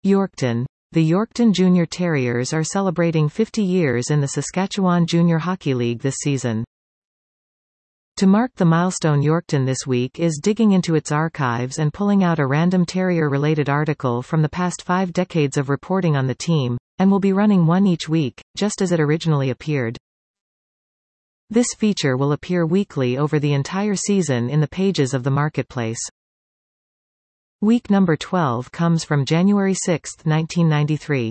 Yorkton. The Yorkton Junior Terriers are celebrating 50 years in the Saskatchewan Junior Hockey League this season. To mark the milestone, Yorkton this week is digging into its archives and pulling out a random terrier-related article from the past 5 decades of reporting on the team, and will be running one each week, just as it originally appeared. This feature will appear weekly over the entire season in the pages of the marketplace. Week number 12 comes from January 6, 1993.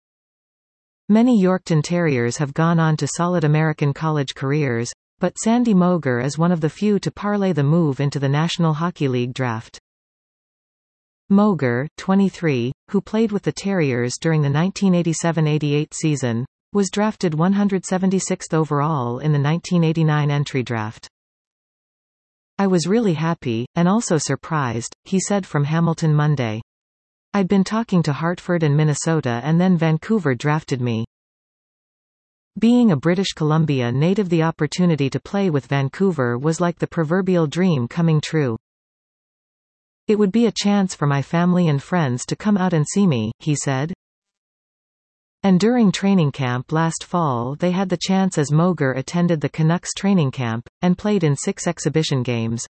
Many Yorkton Terriers have gone on to solid American college careers, but Sandy Moger is one of the few to parlay the move into the National Hockey League draft. Moger, 23, who played with the Terriers during the 1987-88 season, was drafted 176th overall in the 1989 entry draft. "I was really happy, and also surprised," he said from Hamilton Monday. "I'd been talking to Hartford and Minnesota, and then Vancouver drafted me. Being a British Columbia native, the opportunity to play with Vancouver was like the proverbial dream coming true. It would be a chance for my family and friends to come out and see me," he said. And during training camp last fall they had the chance as Moger attended the Canucks training camp, and played in 6 exhibition games.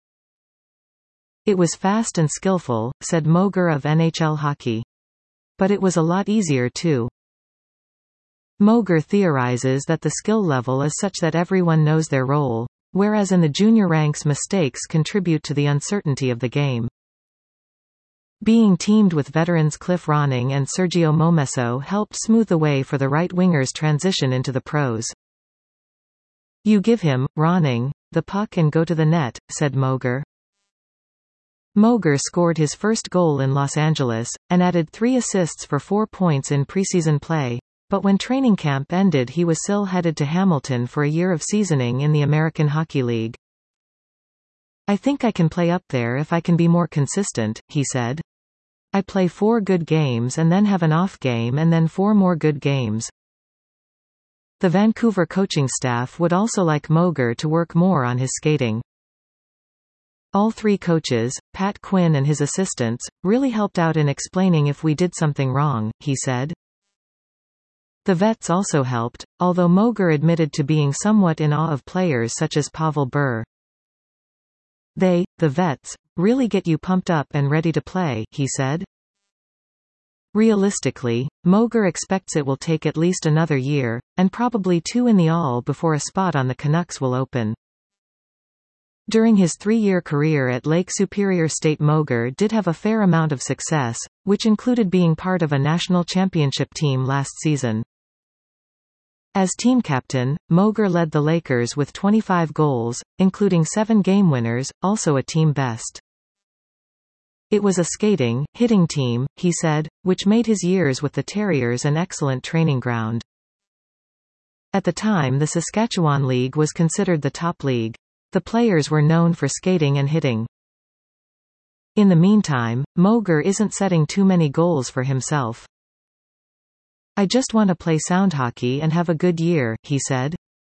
"It was fast and skillful," said Moger of NHL Hockey. "But it was a lot easier too." Moger theorizes that the skill level is such that everyone knows their role, whereas in the junior ranks mistakes contribute to the uncertainty of the game. Being teamed with veterans Cliff Ronning and Sergio Momesso helped smooth the way for the right-winger's transition into the pros. "You give him, Ronning, the puck and go to the net," said Moger. Moger scored his first goal in Los Angeles, and added 3 assists for 4 points in preseason play, but when training camp ended he was still headed to Hamilton for a year of seasoning in the American Hockey League. "I think I can play up there if I can be more consistent," he said. "I play 4 good games and then have an off game and then 4 more good games." The Vancouver coaching staff would also like Moger to work more on his skating. "All 3 coaches, Pat Quinn and his assistants, really helped out in explaining if we did something wrong," he said. The vets also helped, although Moger admitted to being somewhat in awe of players such as Pavel Bure. "They, the vets, really get you pumped up and ready to play," he said. Realistically, Moger expects it will take at least another year, and probably 2 in the all before a spot on the Canucks will open. During his 3-year career at Lake Superior State, Moger did have a fair amount of success, which included being part of a national championship team last season. As team captain, Moger led the Lakers with 25 goals, including 7 game winners, also a team best. "It was a skating, hitting team," he said, which made his years with the Terriers an excellent training ground. At the time the Saskatchewan League was considered the top league. The players were known for skating and hitting. In the meantime, Moger isn't setting too many goals for himself. "I just want to play sound hockey and have a good year," he said.